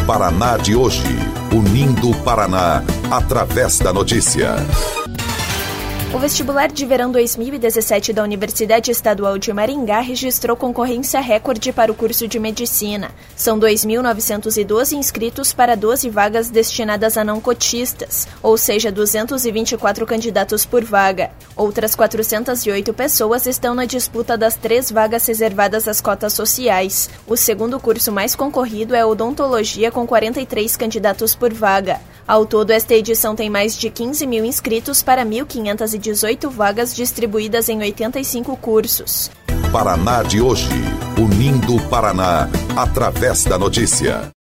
Paraná de hoje, unindo o Paraná através da notícia. O vestibular de verão 2017 da Universidade Estadual de Maringá registrou concorrência recorde para o curso de Medicina. São 2.912 inscritos para 12 vagas destinadas a não cotistas, ou seja, 224 candidatos por vaga. Outras 408 pessoas estão na disputa das 3 vagas reservadas às cotas sociais. O segundo curso mais concorrido é Odontologia, com 43 candidatos por vaga. Ao todo, esta edição tem mais de 15 mil inscritos para 1.518 vagas distribuídas em 85 cursos. Paraná de hoje, unindo o Paraná através da notícia.